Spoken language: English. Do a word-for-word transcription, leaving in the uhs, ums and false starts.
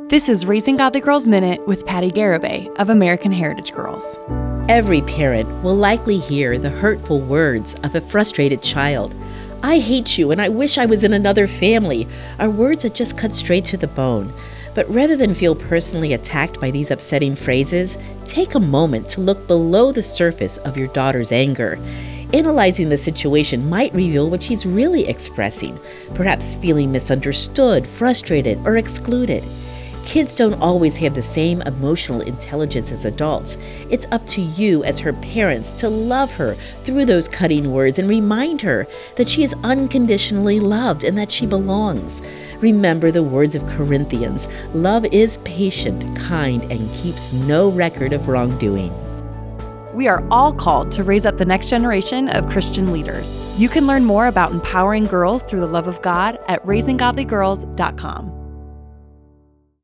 This is Raising Godly Girls Minute with Patty Garibay of American Heritage Girls. Every parent will likely hear the hurtful words of a frustrated child. "I hate you and I wish I was in another family," are words that just cut straight to the bone. But rather than feel personally attacked by these upsetting phrases, take a moment to look below the surface of your daughter's anger. Analyzing the situation might reveal what she's really expressing, perhaps feeling misunderstood, frustrated, or excluded. Kids don't always have the same emotional intelligence as adults. It's up to you as her parents to love her through those cutting words and remind her that she is unconditionally loved and that she belongs. Remember the words of Corinthians, "Love is patient, kind, and keeps no record of wrongdoing." We are all called to raise up the next generation of Christian leaders. You can learn more about empowering girls through the love of God at raising godly girls dot com.